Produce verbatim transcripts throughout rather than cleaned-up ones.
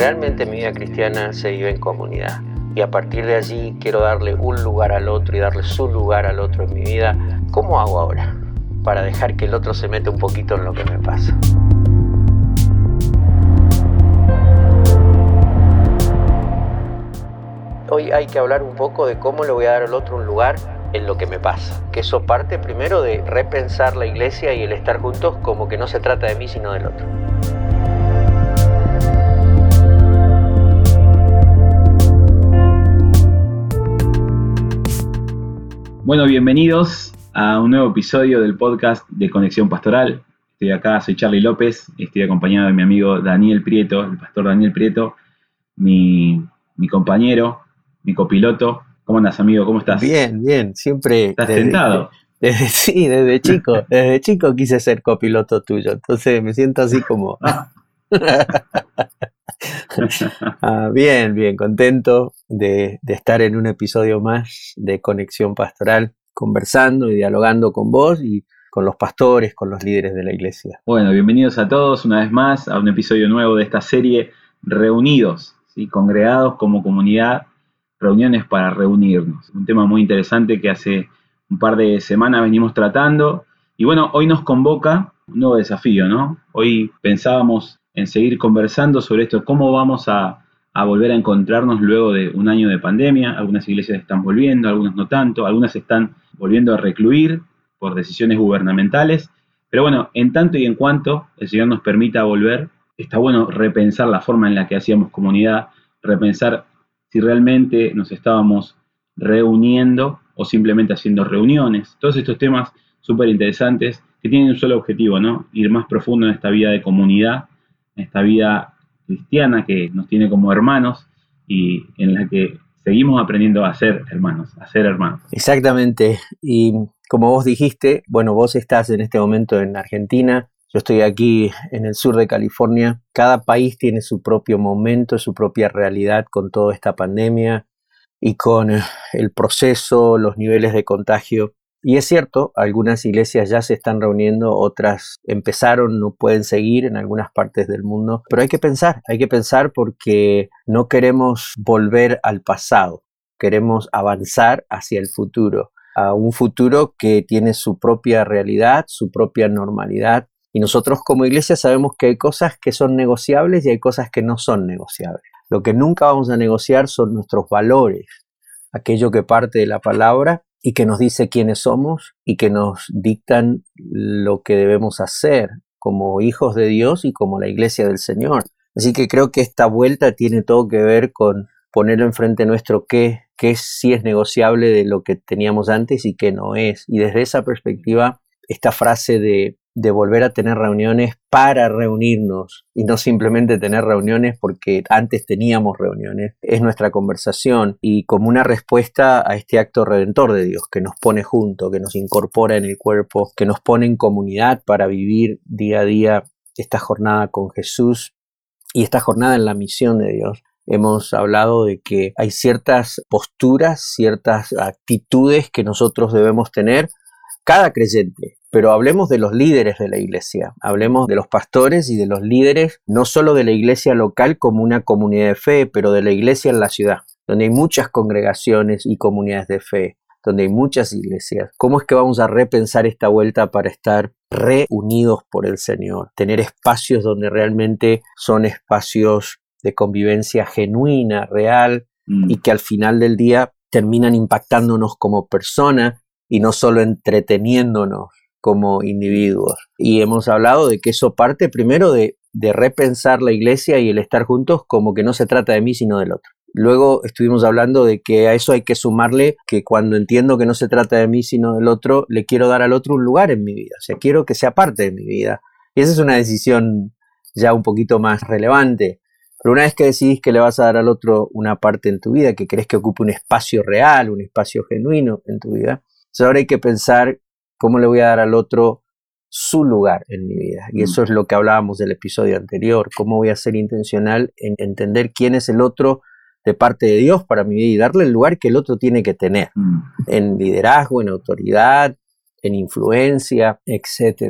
realmente mi vida cristiana se vive en comunidad. Y a partir de allí quiero darle un lugar al otro y darle su lugar al otro en mi vida. ¿Cómo hago ahora para dejar que el otro se meta un poquito en lo que me pasa? Hoy hay que hablar un poco de cómo le voy a dar al otro un lugar en lo que me pasa. Que eso parte primero de repensar la iglesia y el estar juntos como que no se trata de mí sino del otro. Bueno, bienvenidos a un nuevo episodio del podcast de Conexión Pastoral. Estoy acá, soy Charly López, estoy acompañado de mi amigo Daniel Prieto, el pastor Daniel Prieto, mi, mi compañero, mi copiloto. ¿Cómo andas, amigo? ¿Cómo estás? Bien, bien, siempre... ¿Estás desde, tentado? Desde, sí, desde chico, desde chico quise ser copiloto tuyo, entonces me siento así como... ah, bien, bien, contento de, de estar en un episodio más de Conexión Pastoral, conversando y dialogando con vos y con los pastores, con los líderes de la iglesia. Bueno, bienvenidos a todos una vez más a un episodio nuevo de esta serie Reunidos, ¿sí? Congregados como comunidad, reuniones para reunirnos. Un tema muy interesante que hace un par de semanas venimos tratando. Y bueno, hoy nos convoca un nuevo desafío, ¿no? Hoy pensábamos en seguir conversando sobre esto, cómo vamos a, a volver a encontrarnos luego de un año de pandemia. Algunas iglesias están volviendo, algunas no tanto, algunas están volviendo a recluir por decisiones gubernamentales. Pero bueno, en tanto y en cuanto el Señor nos permita volver, está bueno repensar la forma en la que hacíamos comunidad, repensar si realmente nos estábamos reuniendo o simplemente haciendo reuniones. Todos estos temas súper interesantes que tienen un solo objetivo, ¿no? Ir más profundo en esta vida de comunidad, en esta vida cristiana que nos tiene como hermanos y en la que seguimos aprendiendo a ser hermanos, a ser hermanos. Exactamente, y como vos dijiste, bueno, vos estás en este momento en Argentina, yo estoy aquí en el sur de California. Cada país tiene su propio momento, su propia realidad con toda esta pandemia y con el proceso, los niveles de contagio. Y es cierto, algunas iglesias ya se están reuniendo, otras empezaron, no pueden seguir en algunas partes del mundo. Pero hay que pensar, hay que pensar porque no queremos volver al pasado, queremos avanzar hacia el futuro, a un futuro que tiene su propia realidad, su propia normalidad. Y nosotros como iglesia sabemos que hay cosas que son negociables y hay cosas que no son negociables. Lo que nunca vamos a negociar son nuestros valores, aquello que parte de la palabra y que nos dice quiénes somos y que nos dictan lo que debemos hacer como hijos de Dios y como la iglesia del Señor. Así que creo que esta vuelta tiene todo que ver con ponerlo enfrente nuestro qué, qué sí es negociable de lo que teníamos antes y qué no es. Y desde esa perspectiva, esta frase de de volver a tener reuniones para reunirnos y no simplemente tener reuniones porque antes teníamos reuniones, es nuestra conversación y como una respuesta a este acto redentor de Dios que nos pone juntos, que nos incorpora en el cuerpo, que nos pone en comunidad para vivir día a día esta jornada con Jesús y esta jornada en la misión de Dios. Hemos hablado de que hay ciertas posturas, ciertas actitudes que nosotros debemos tener, cada creyente, pero hablemos de los líderes de la iglesia, hablemos de los pastores y de los líderes, no solo de la iglesia local como una comunidad de fe, pero de la iglesia en la ciudad, donde hay muchas congregaciones y comunidades de fe, donde hay muchas iglesias. ¿Cómo es que vamos a repensar esta vuelta para estar reunidos por el Señor? Tener espacios donde realmente son espacios de convivencia genuina, real, mm. y que al final del día terminan impactándonos como personas, y no solo entreteniéndonos como individuos. Y hemos hablado de que eso parte primero de, de repensar la iglesia y el estar juntos como que no se trata de mí sino del otro. Luego estuvimos hablando de que a eso hay que sumarle que cuando entiendo que no se trata de mí sino del otro, le quiero dar al otro un lugar en mi vida. O sea, quiero que sea parte de mi vida. Y esa es una decisión ya un poquito más relevante. Pero una vez que decidís que le vas a dar al otro una parte en tu vida, que querés que ocupe un espacio real, un espacio genuino en tu vida, ahora hay que pensar cómo le voy a dar al otro su lugar en mi vida. Y eso es lo que hablábamos del episodio anterior. Cómo voy a ser intencional en entender quién es el otro de parte de Dios para mi vida y darle el lugar que el otro tiene que tener. En liderazgo, en autoridad, en influencia, etcétera.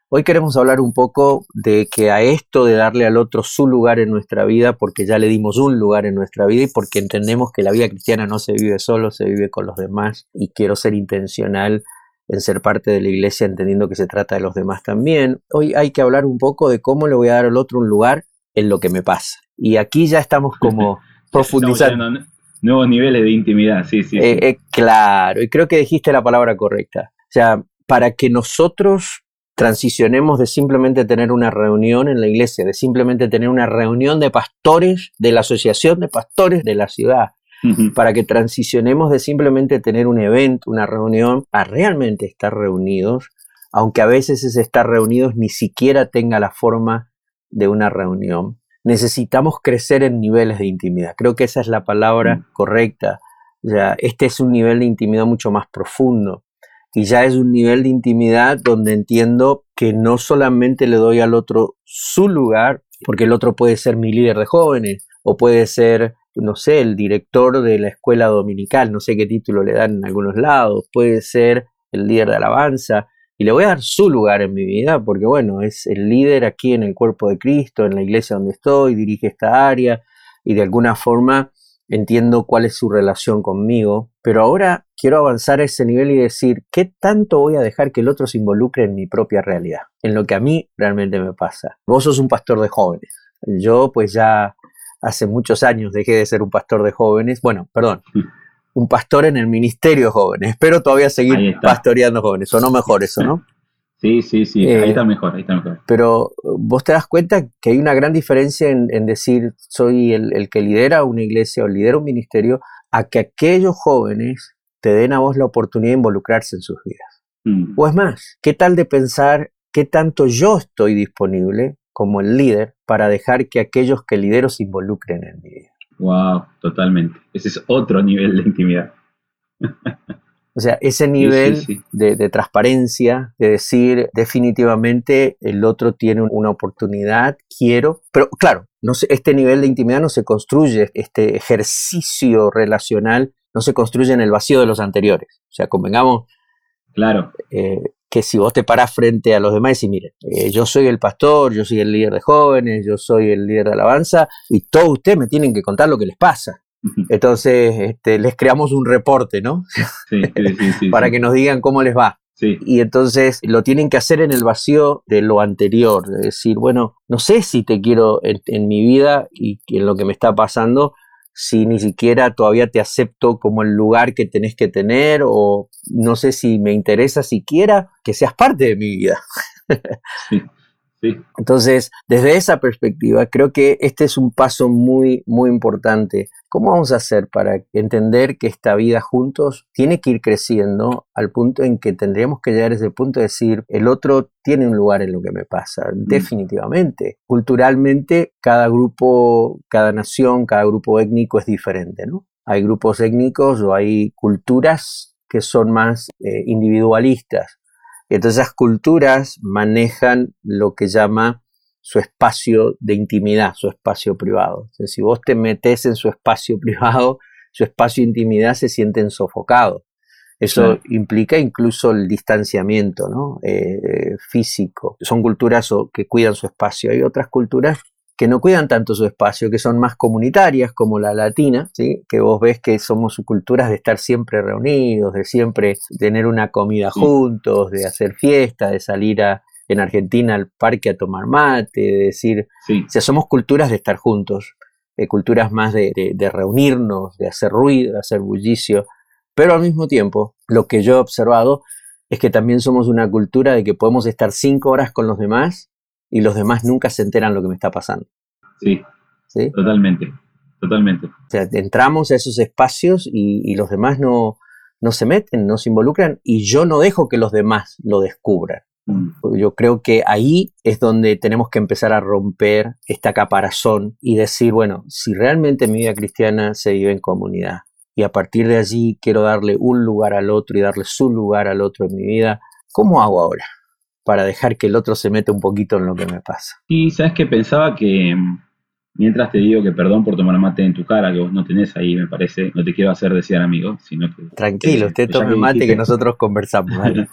Hoy queremos hablar un poco de que a esto de darle al otro su lugar en nuestra vida, porque ya le dimos un lugar en nuestra vida y porque entendemos que la vida cristiana no se vive solo, se vive con los demás, y quiero ser intencional en ser parte de la iglesia entendiendo que se trata de los demás también. Hoy hay que hablar un poco de cómo le voy a dar al otro un lugar en lo que me pasa. Y aquí ya estamos como profundizando. Estamos nuevos niveles de intimidad, sí, sí, eh, sí. Eh, claro, y creo que dijiste la palabra correcta. O sea, para que nosotros transicionemos de simplemente tener una reunión en la iglesia, de simplemente tener una reunión de pastores de la asociación de pastores de la ciudad, uh-huh. para que transicionemos de simplemente tener un evento, una reunión, a realmente estar reunidos, aunque a veces ese estar reunidos ni siquiera tenga la forma de una reunión. Necesitamos crecer en niveles de intimidad. Creo que esa es la palabra uh-huh. correcta. O sea, este es un nivel de intimidad mucho más profundo. Y ya es un nivel de intimidad donde entiendo que no solamente le doy al otro su lugar, porque el otro puede ser mi líder de jóvenes, o puede ser, no sé, el director de la escuela dominical, no sé qué título le dan en algunos lados, puede ser el líder de alabanza, y le voy a dar su lugar en mi vida, porque bueno, es el líder aquí en el cuerpo de Cristo, en la iglesia donde estoy, dirige esta área, y de alguna forma entiendo cuál es su relación conmigo, pero ahora quiero avanzar a ese nivel y decir, ¿qué tanto voy a dejar que el otro se involucre en mi propia realidad? En lo que a mí realmente me pasa. Vos sos un pastor de jóvenes. Yo pues ya hace muchos años dejé de ser un pastor de jóvenes. Bueno, perdón, un pastor en el ministerio de jóvenes. Espero todavía seguir pastoreando jóvenes. Sonó mejor eso, ¿no? Sí, sí, sí, eh, ahí está mejor, ahí está mejor. Pero vos te das cuenta que hay una gran diferencia en, en decir soy el, el que lidera una iglesia o lidera un ministerio, a que aquellos jóvenes te den a vos la oportunidad de involucrarse en sus vidas. Mm. O es más, ¿qué tal de pensar qué tanto yo estoy disponible como el líder para dejar que aquellos que lidero se involucren en mi vida? Wow, totalmente. Ese es otro nivel de intimidad. O sea, ese nivel sí, sí, sí. De, de transparencia, de decir definitivamente el otro tiene una oportunidad, quiero, pero claro, no se, este nivel de intimidad no se construye, este ejercicio relacional no se construye en el vacío de los anteriores. O sea, convengamos claro. eh, que si vos te parás frente a los demás y decís, miren, eh, yo soy el pastor, yo soy el líder de jóvenes, yo soy el líder de alabanza, y todos ustedes me tienen que contar lo que les pasa. Entonces este, les creamos un reporte, ¿no? Sí, sí, sí, sí, para sí. que nos digan cómo les va. Sí. Y entonces lo tienen que hacer en el vacío de lo anterior, de decir, bueno, no sé si te quiero en, en mi vida y en lo que me está pasando, si ni siquiera todavía te acepto como el lugar que tenés que tener, o no sé si me interesa siquiera que seas parte de mi vida. Sí. Sí. Entonces, desde esa perspectiva, creo que este es un paso muy, muy importante. ¿Cómo vamos a hacer para entender que esta vida juntos tiene que ir creciendo al punto en que tendríamos que llegar a ese punto de decir, el otro tiene un lugar en lo que me pasa? Mm. Definitivamente. Culturalmente, cada grupo, cada nación, cada grupo étnico es diferente, ¿no? Hay grupos étnicos o hay culturas que son más eh, individualistas. Entonces esas culturas manejan lo que llama su espacio de intimidad, su espacio privado. Entonces, si vos te metés en su espacio privado, su espacio de intimidad se sienten sofocados. Eso sí. Implica incluso el distanciamiento, ¿no? eh, físico. Son culturas que cuidan su espacio. Hay otras culturas que no cuidan tanto su espacio, que son más comunitarias, como la latina, ¿sí? Que vos ves que somos culturas de estar siempre reunidos, de siempre tener una comida sí. juntos, de hacer fiesta, de salir a, en Argentina al parque a tomar mate, de decir, sí. o sea, somos culturas de estar juntos, eh, culturas más de, de, de reunirnos, de hacer ruido, de hacer bullicio, pero al mismo tiempo, lo que yo he observado es que también somos una cultura de que podemos estar cinco horas con los demás y los demás nunca se enteran lo que me está pasando. Sí, ¿sí? Totalmente, totalmente. O sea, entramos a esos espacios y, y los demás no, no se meten, no se involucran, y yo no dejo que los demás lo descubran. Mm. Yo creo que ahí es donde tenemos que empezar a romper esta caparazón y decir, bueno, si realmente mi vida cristiana se vive en comunidad y a partir de allí quiero darle un lugar al otro y darle su lugar al otro en mi vida, ¿cómo hago ahora para dejar que el otro se meta un poquito en lo que me pasa? Y sabes que pensaba que, mientras te digo que perdón por tomar mate en tu cara, que vos no tenés ahí, me parece, no te quiero hacer desear amigo, sino que... Tranquilo, eh, usted tome que mate dijiste, que nosotros conversamos, ¿vale?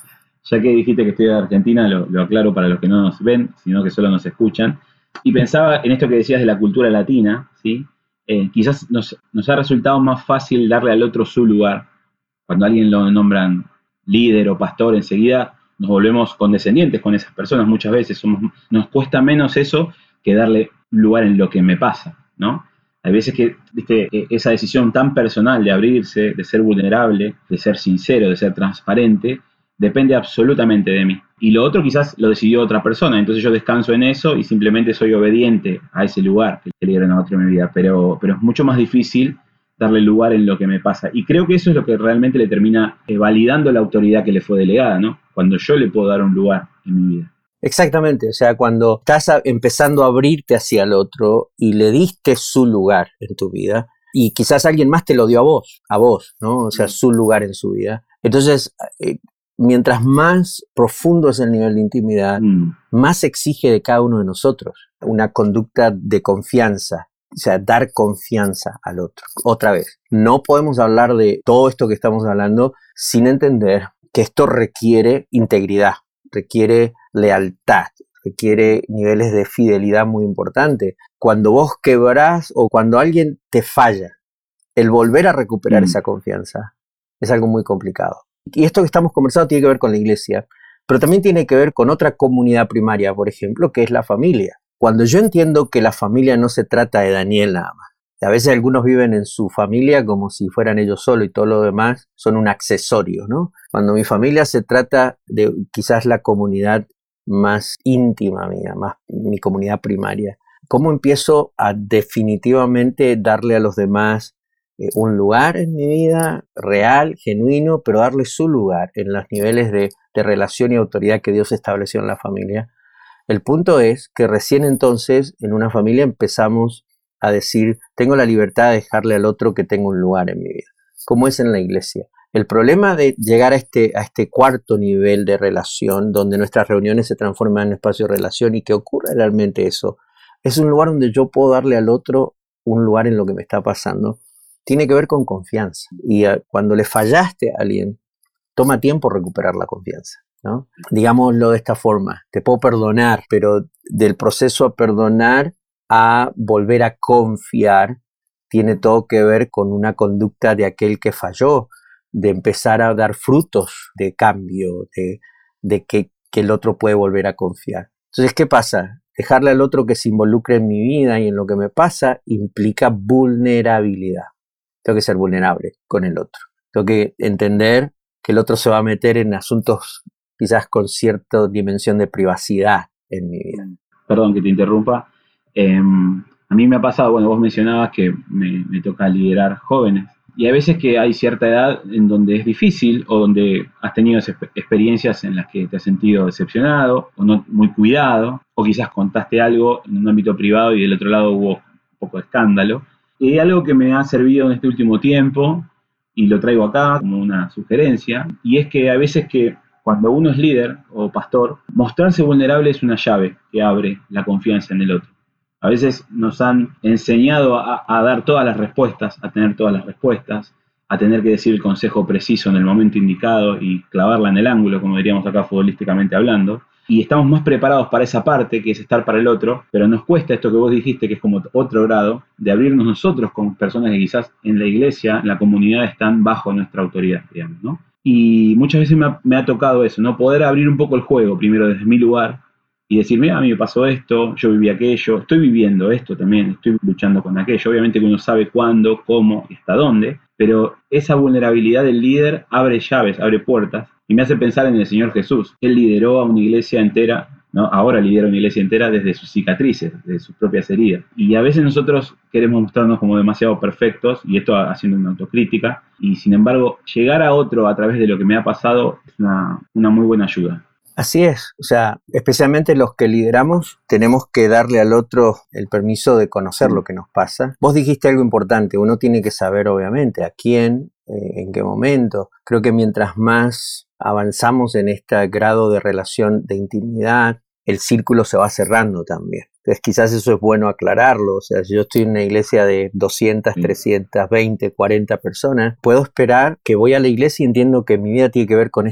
Ya que dijiste que estoy de Argentina, lo, lo aclaro para los que no nos ven, sino que solo nos escuchan. Y pensaba en esto que decías de la cultura latina, ¿sí? Eh, quizás nos, nos ha resultado más fácil darle al otro su lugar. Cuando a alguien lo nombran líder o pastor, enseguida nos volvemos condescendientes con esas personas muchas veces. Somos, nos cuesta menos eso que darle lugar en lo que me pasa, ¿no? Hay veces que, viste, esa decisión tan personal de abrirse, de ser vulnerable, de ser sincero, de ser transparente, depende absolutamente de mí. Y lo otro quizás lo decidió otra persona, entonces yo descanso en eso y simplemente soy obediente a ese lugar que le dieron a otro en mi vida. Pero, pero es mucho más difícil darle lugar en lo que me pasa. Y creo que eso es lo que realmente le termina eh, validando la autoridad que le fue delegada, ¿no? Cuando yo le puedo dar un lugar en mi vida. Exactamente, o sea, cuando estás a, empezando a abrirte hacia el otro y le diste su lugar en tu vida, y quizás alguien más te lo dio a vos, a vos, ¿no? O sea, su lugar en su vida. Entonces, eh, mientras más profundo es el nivel de intimidad, mm. más exige de cada uno de nosotros una conducta de confianza, o sea, dar confianza al otro. Otra vez, no podemos hablar de todo esto que estamos hablando sin entender que esto requiere integridad, requiere lealtad, requiere niveles de fidelidad muy importantes. Cuando vos quebrás o cuando alguien te falla, el volver a recuperar mm. esa confianza es algo muy complicado. Y esto que estamos conversando tiene que ver con la iglesia, pero también tiene que ver con otra comunidad primaria, por ejemplo, que es la familia. Cuando yo entiendo que la familia no se trata de Daniel nada más, a veces algunos viven en su familia como si fueran ellos solos y todo lo demás son un accesorio, ¿no? Cuando mi familia se trata de quizás la comunidad más íntima mía, más mi comunidad primaria, ¿cómo empiezo a definitivamente darle a los demás eh, un lugar en mi vida real, genuino, pero darle su lugar en los niveles de, de relación y autoridad que Dios estableció en la familia? El punto es que recién entonces en una familia empezamos a decir, tengo la libertad de dejarle al otro que tenga un lugar en mi vida, como es en la iglesia. El problema de llegar a este, a este cuarto nivel de relación, donde nuestras reuniones se transforman en espacio de relación y que ocurre realmente eso, es un lugar donde yo puedo darle al otro un lugar en lo que me está pasando, tiene que ver con confianza. Y uh, cuando le fallaste a alguien, toma tiempo recuperar la confianza, ¿no? Digámoslo de esta forma, te puedo perdonar, pero del proceso a perdonar a volver a confiar tiene todo que ver con una conducta de aquel que falló, de empezar a dar frutos de cambio, de, de que, que el otro puede volver a confiar. Entonces, ¿qué pasa? Dejarle al otro que se involucre en mi vida y en lo que me pasa implica vulnerabilidad. Tengo que ser vulnerable con el otro. Tengo que entender que el otro se va a meter en asuntos quizás con cierta dimensión de privacidad en mi vida. Perdón que te interrumpa. Eh, a mí me ha pasado, bueno, vos mencionabas que me, me toca liderar jóvenes. Y hay veces que hay cierta edad en donde es difícil o donde has tenido experiencias en las que te has sentido decepcionado o no muy cuidado, o quizás contaste algo en un ámbito privado y del otro lado hubo un poco de escándalo. Y algo que me ha servido en este último tiempo, y lo traigo acá como una sugerencia, y es que a veces que cuando uno es líder o pastor, mostrarse vulnerable es una llave que abre la confianza en el otro. A veces nos han enseñado a, a dar todas las respuestas, a tener todas las respuestas, a tener que decir el consejo preciso en el momento indicado y clavarla en el ángulo, como diríamos acá futbolísticamente hablando. Y estamos más preparados para esa parte, que es estar para el otro, pero nos cuesta esto que vos dijiste, que es como otro grado, de abrirnos nosotros con personas que quizás en la iglesia, en la comunidad, están bajo nuestra autoridad, digamos, ¿no? Y muchas veces me ha, me ha tocado eso, ¿no? Poder abrir un poco el juego, primero desde mi lugar, y decir, mira, a mí me pasó esto, yo viví aquello, estoy viviendo esto también, estoy luchando con aquello. Obviamente que uno sabe cuándo, cómo y hasta dónde, pero esa vulnerabilidad del líder abre llaves, abre puertas, y me hace pensar en el Señor Jesús. Él lideró a una iglesia entera, ¿no? Ahora lidera una iglesia entera desde sus cicatrices, desde sus propias heridas. Y a veces nosotros queremos mostrarnos como demasiado perfectos, y esto haciendo una autocrítica, y sin embargo, llegar a otro a través de lo que me ha pasado es una, una muy buena ayuda. Así es, o sea, especialmente los que lideramos tenemos que darle al otro el permiso de conocer lo que nos pasa. Vos dijiste algo importante, uno tiene que saber obviamente a quién, eh, en qué momento. Creo que mientras más avanzamos en este grado de relación de intimidad, el círculo se va cerrando también. Entonces quizás eso es bueno aclararlo, o sea, si yo estoy en una iglesia de doscientas, trescientas veinte, cuarenta personas, puedo esperar que voy a la iglesia y entiendo que mi vida tiene que ver con estas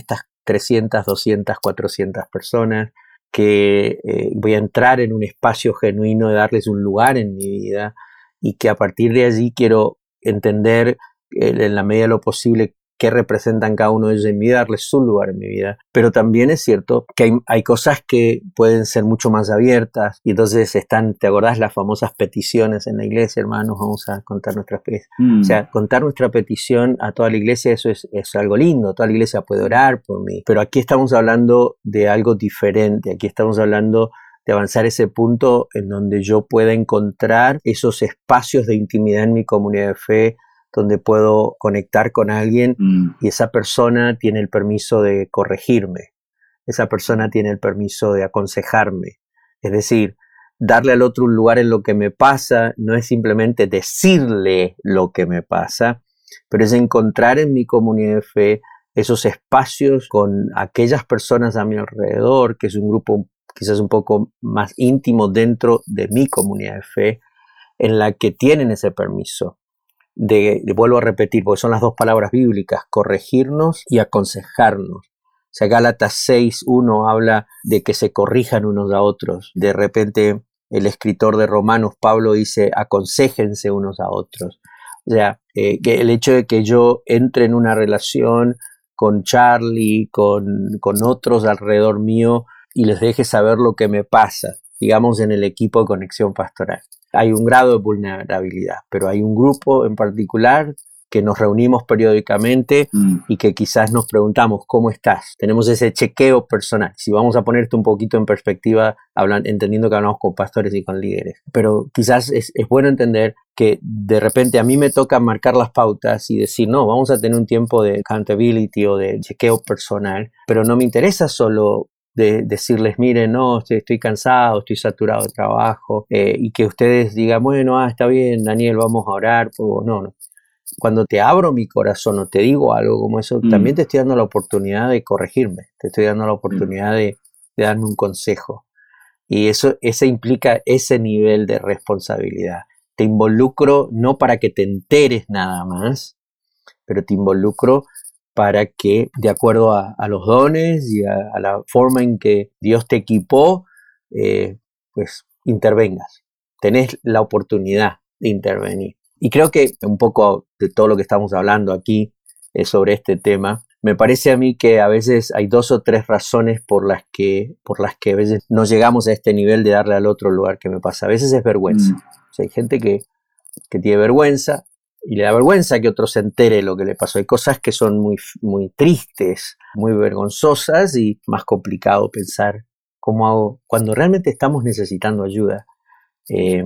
trescientas, doscientas, cuatrocientas personas, que eh, voy a entrar en un espacio genuino de darles un lugar en mi vida y que a partir de allí quiero entender eh, en la medida de lo posible qué representan cada uno de ellos en mi vida, darles su lugar en mi vida. Pero también es cierto que hay, hay cosas que pueden ser mucho más abiertas y entonces están, ¿te acordás las famosas peticiones en la iglesia, hermanos? Vamos a contar nuestras peticiones. Mm. O sea, contar nuestra petición a toda la iglesia, eso es, es algo lindo, toda la iglesia puede orar por mí. Pero aquí estamos hablando de algo diferente, aquí estamos hablando de avanzar ese punto en donde yo pueda encontrar esos espacios de intimidad en mi comunidad de fe, donde puedo conectar con alguien mm. y esa persona tiene el permiso de corregirme, esa persona tiene el permiso de aconsejarme. Es decir, darle al otro un lugar en lo que me pasa no es simplemente decirle lo que me pasa, pero es encontrar en mi comunidad de fe esos espacios con aquellas personas a mi alrededor, que es un grupo quizás un poco más íntimo dentro de mi comunidad de fe, en la que tienen ese permiso. De, de, vuelvo a repetir, porque son las dos palabras bíblicas, corregirnos y aconsejarnos. O sea, Gálatas seis uno habla de que se corrijan unos a otros. De repente, el escritor de Romanos, Pablo, dice, aconséjense unos a otros. O sea, eh, que el hecho de que yo entre en una relación con Charlie, con, con otros alrededor mío, y les deje saber lo que me pasa, digamos, en el equipo de Conexión Pastoral. Hay un grado de vulnerabilidad, pero hay un grupo en particular que nos reunimos periódicamente mm. y que quizás nos preguntamos, ¿cómo estás? Tenemos ese chequeo personal. Si vamos a ponerte un poquito en perspectiva, hablan, entendiendo que hablamos con pastores y con líderes. Pero quizás es, es bueno entender que de repente a mí me toca marcar las pautas y decir, no, vamos a tener un tiempo de accountability o de chequeo personal, pero no me interesa solo de decirles, miren, no, estoy, estoy cansado, estoy saturado de trabajo, eh, y que ustedes digan, bueno, ah, está bien, Daniel, vamos a orar, pues, no, no. Cuando te abro mi corazón o te digo algo como eso, mm. también te estoy dando la oportunidad de corregirme, te estoy dando la oportunidad mm. de, de darme un consejo. Y eso, eso implica ese nivel de responsabilidad. Te involucro no para que te enteres nada más, pero te involucro para que, de acuerdo a, a los dones y a, a la forma en que Dios te equipó, eh, pues intervengas. Tenés la oportunidad de intervenir. Y creo que un poco de todo lo que estamos hablando aquí eh, sobre este tema, me parece a mí que a veces hay dos o tres razones por las que, por las que a veces no llegamos a este nivel de darle al otro el lugar que me pasa. A veces es vergüenza. Mm. O sea, hay gente que, que tiene vergüenza, y le da vergüenza que otro se entere de lo que le pasó. Hay cosas que son muy, muy tristes, muy vergonzosas y más complicado pensar cómo hago cuando realmente estamos necesitando ayuda. Eh,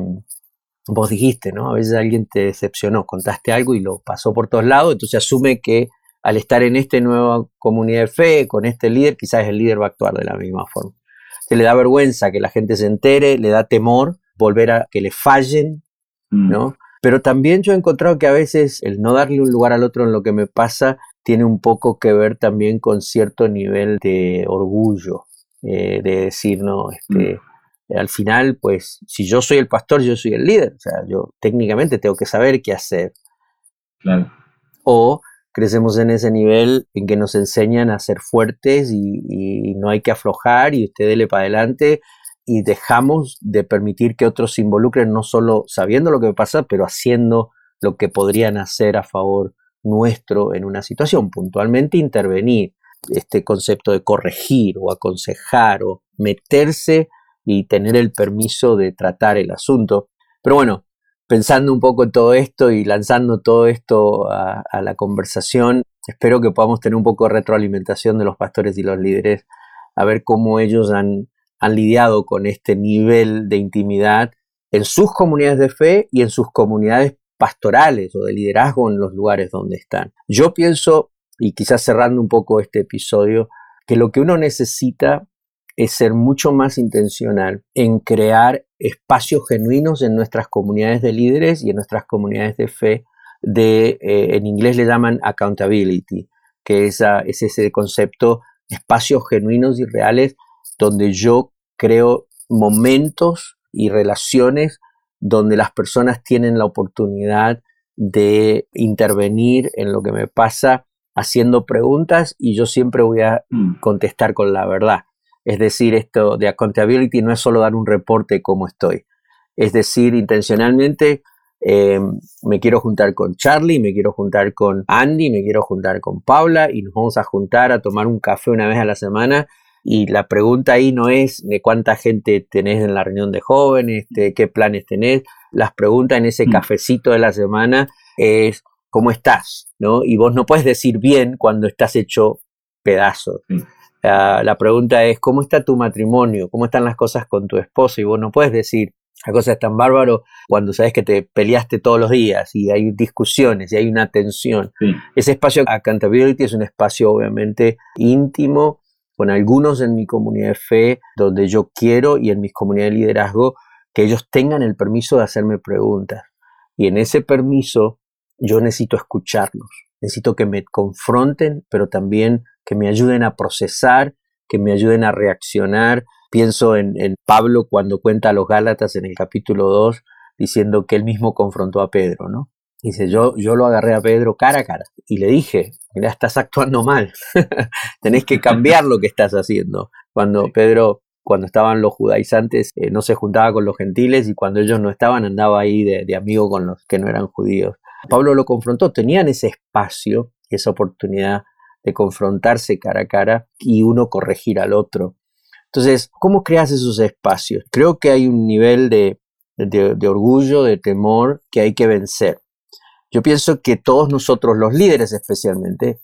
vos dijiste, ¿no? A veces alguien te decepcionó, contaste algo y lo pasó por todos lados, entonces asume que al estar en esta nueva comunidad de fe, con este líder, quizás el líder va a actuar de la misma forma. Se le da vergüenza que la gente se entere, le da temor volver a que le fallen, ¿no? Mm. Pero también yo he encontrado que a veces el no darle un lugar al otro en lo que me pasa tiene un poco que ver también con cierto nivel de orgullo, eh, de decir, no, este, mm. al final, pues, si yo soy el pastor, yo soy el líder, o sea, yo técnicamente tengo que saber qué hacer. Claro. O crecemos en ese nivel en que nos enseñan a ser fuertes y, y no hay que aflojar y usted dele para adelante, y dejamos de permitir que otros se involucren no solo sabiendo lo que pasa, pero haciendo lo que podrían hacer a favor nuestro en una situación, puntualmente intervenir, este concepto de corregir o aconsejar o meterse y tener el permiso de tratar el asunto. Pero bueno, pensando un poco en todo esto y lanzando todo esto a, a la conversación, espero que podamos tener un poco de retroalimentación de los pastores y los líderes, a ver cómo ellos han han lidiado con este nivel de intimidad en sus comunidades de fe y en sus comunidades pastorales o de liderazgo en los lugares donde están. Yo pienso, y quizás cerrando un poco este episodio, que lo que uno necesita es ser mucho más intencional en crear espacios genuinos en nuestras comunidades de líderes y en nuestras comunidades de fe, de, eh, en inglés le llaman accountability, que es, a, es ese concepto, espacios genuinos y reales donde yo creo momentos y relaciones donde las personas tienen la oportunidad de intervenir en lo que me pasa haciendo preguntas y yo siempre voy a contestar con la verdad. Es decir, esto de accountability no es solo dar un reporte de cómo estoy. Es decir, intencionalmente eh, me quiero juntar con Charlie, me quiero juntar con Andy, me quiero juntar con Paula y nos vamos a juntar a tomar un café una vez a la semana. Y la pregunta ahí no es de cuánta gente tenés en la reunión de jóvenes, de qué planes tenés. Las preguntas en ese cafecito de la semana es ¿cómo estás? ¿No? Y vos no puedes decir bien cuando estás hecho pedazos. Uh, la pregunta es ¿cómo está tu matrimonio? ¿Cómo están las cosas con tu esposo? Y vos no puedes decir la cosa es tan bárbaro cuando sabes que te peleaste todos los días y hay discusiones y hay una tensión. Sí. Ese espacio accountability es un espacio obviamente íntimo, con algunos en mi comunidad de fe, donde yo quiero, y en mis comunidades de liderazgo, que ellos tengan el permiso de hacerme preguntas. Y en ese permiso, yo necesito escucharlos. Necesito que me confronten, pero también que me ayuden a procesar, que me ayuden a reaccionar. Pienso en, en Pablo cuando cuenta a los Gálatas en el capítulo dos, diciendo que él mismo confrontó a Pedro, ¿no? Dice, yo, yo lo agarré a Pedro cara a cara y le dije, mira, estás actuando mal, tenés que cambiar lo que estás haciendo. Cuando Pedro, cuando estaban los judaizantes, eh, no se juntaba con los gentiles y cuando ellos no estaban, andaba ahí de, de amigo con los que no eran judíos. Pablo lo confrontó, tenían ese espacio, esa oportunidad de confrontarse cara a cara y uno corregir al otro. Entonces, ¿cómo creas esos espacios? Creo que hay un nivel de, de, de orgullo, de temor que hay que vencer. Yo pienso que todos nosotros, los líderes especialmente,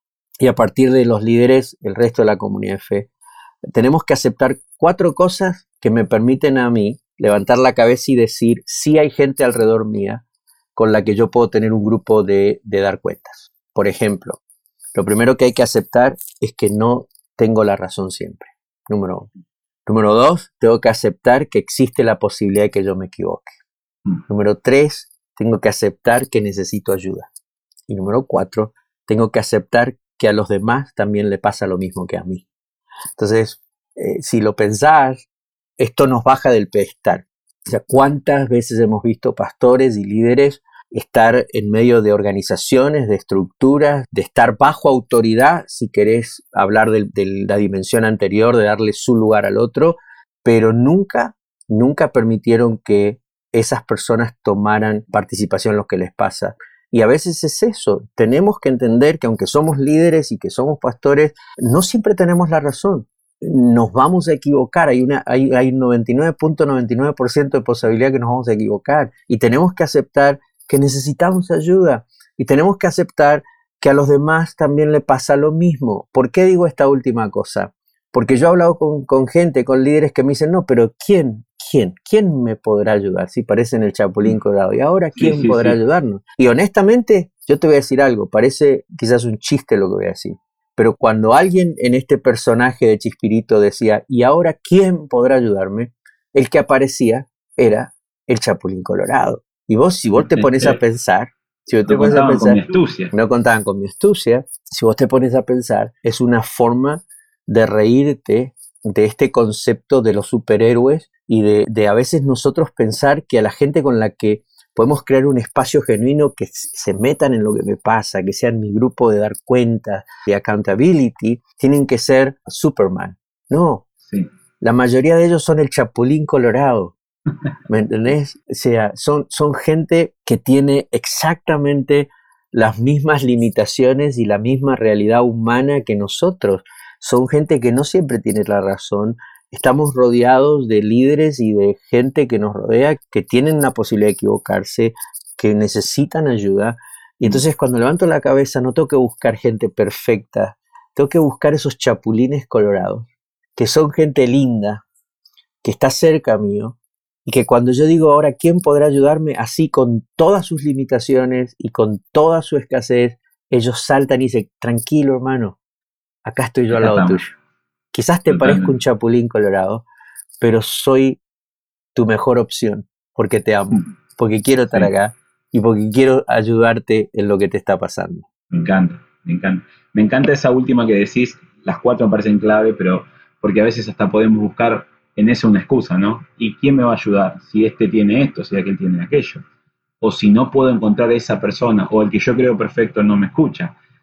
y a partir de los líderes, el resto de la comunidad de fe, tenemos que aceptar cuatro cosas que me permiten a mí levantar la cabeza y decir, sí hay gente alrededor mía con la que yo puedo tener un grupo de, de dar cuentas. Por ejemplo, lo primero que hay que aceptar es que no tengo la razón siempre. Número uno. Número dos, tengo que aceptar que existe la posibilidad de que yo me equivoque. Mm. Número tres, tengo que aceptar que necesito ayuda. Y número cuatro, tengo que aceptar que a los demás también le pasa lo mismo que a mí. Entonces, eh, si lo pensás, esto nos baja del pedestal. O sea, ¿cuántas veces hemos visto pastores y líderes estar en medio de organizaciones, de estructuras, de estar bajo autoridad, si querés hablar de, de la dimensión anterior, de darle su lugar al otro, pero nunca, nunca permitieron que esas personas tomaran participación en lo que les pasa. Y a veces es eso, tenemos que entender que aunque somos líderes y que somos pastores, no siempre tenemos la razón. Nos vamos a equivocar, hay, una, hay, hay un noventa y nueve punto noventa y nueve por ciento de posibilidad que nos vamos a equivocar y tenemos que aceptar que necesitamos ayuda y tenemos que aceptar que a los demás también le pasa lo mismo. ¿Por qué digo esta última cosa? Porque yo he hablado con, con gente, con líderes que me dicen, no, pero ¿quién? ¿Quién? ¿Quién me podrá ayudar? Si parecen el Chapulín Colorado. ¿Y ahora quién sí, sí, podrá sí. ayudarnos? Y honestamente, yo te voy a decir algo, parece quizás un chiste lo que voy a decir, pero cuando alguien en este personaje de Chespirito decía, ¿y ahora quién podrá ayudarme? El que aparecía era el Chapulín Colorado. Y vos, si vos te pones a pensar, si vos te no pones contaban a pensar, con mi astucia. No contaban con mi astucia, si vos te pones a pensar, es una forma de reírte de este concepto de los superhéroes y de, de a veces nosotros pensar que a la gente con la que podemos crear un espacio genuino que se metan en lo que me pasa, que sean mi grupo de dar cuenta, de accountability, tienen que ser Superman. No, sí. La mayoría de ellos son el Chapulín Colorado. ¿Me entendés? O sea, son, son gente que tiene exactamente las mismas limitaciones y la misma realidad humana que nosotros. Son gente que no siempre tiene la razón. Estamos rodeados de líderes y de gente que nos rodea, que tienen la posibilidad de equivocarse, que necesitan ayuda. Y entonces cuando levanto la cabeza no tengo que buscar gente perfecta, tengo que buscar esos chapulines colorados, que son gente linda, que está cerca mío, y que cuando yo digo ahora quién podrá ayudarme, así con todas sus limitaciones y con toda su escasez, ellos saltan y dicen, tranquilo hermano, acá estoy yo al lado tuyo. Quizás te parezca un chapulín colorado, pero soy tu mejor opción, porque te amo, porque quiero estar sí. acá y porque quiero ayudarte en lo que te está pasando. Me encanta, me encanta. Me encanta esa última que decís, las cuatro me parecen clave, pero porque a veces hasta podemos buscar en eso una excusa, ¿no? ¿Y quién me va a ayudar? Si este tiene esto, si aquel tiene aquello. O si no puedo encontrar a esa persona, o el que yo creo perfecto no me escucha.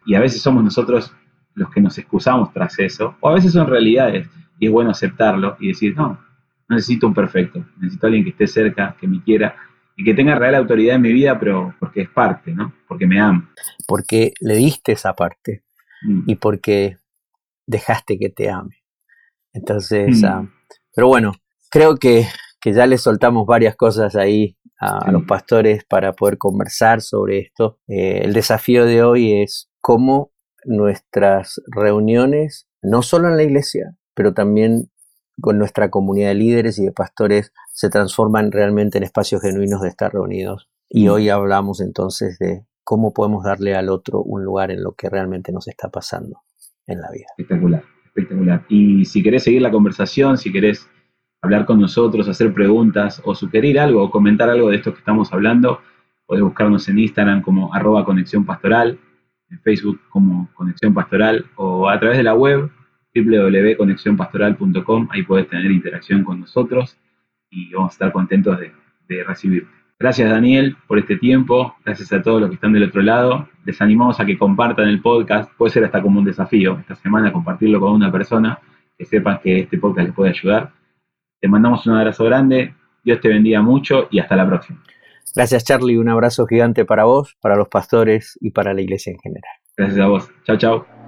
Y a veces somos nosotros los que nos excusamos tras eso, o a veces son realidades, y es bueno aceptarlo y decir, no, no necesito un perfecto, necesito a alguien que esté cerca, que me quiera, y que tenga real autoridad en mi vida, pero porque es parte, ¿no? Porque me ama. Porque le diste esa parte Mm. y porque dejaste que te ame. Entonces, Mm. uh, pero bueno, creo que, que ya le soltamos varias cosas ahí a, Sí. a los pastores para poder conversar sobre esto. Eh, el desafío de hoy es cómo nuestras reuniones, no solo en la iglesia, pero también con nuestra comunidad de líderes y de pastores, se transforman realmente en espacios genuinos de estar reunidos. Y Mm. hoy hablamos entonces de cómo podemos darle al otro un lugar en lo que realmente nos está pasando en la vida. Espectacular, espectacular. Y si querés seguir la conversación, si querés hablar con nosotros, hacer preguntas o sugerir algo o comentar algo de esto que estamos hablando, podés buscarnos en Instagram como arroba conexión pastoral, en Facebook como Conexión Pastoral o a través de la web doble u doble u doble u punto conexión pastoral punto com. Ahí podés tener interacción con nosotros y vamos a estar contentos de, de recibirte. Gracias, Daniel, por este tiempo. Gracias a todos los que están del otro lado. Les animamos a que compartan el podcast. Puede ser hasta como un desafío esta semana compartirlo con una persona que sepan que este podcast les puede ayudar. Te mandamos un abrazo grande. Dios te bendiga mucho y hasta la próxima. Gracias, Charlie. Un abrazo gigante para vos, para los pastores y para la iglesia en general. Gracias a vos. Chao, chao.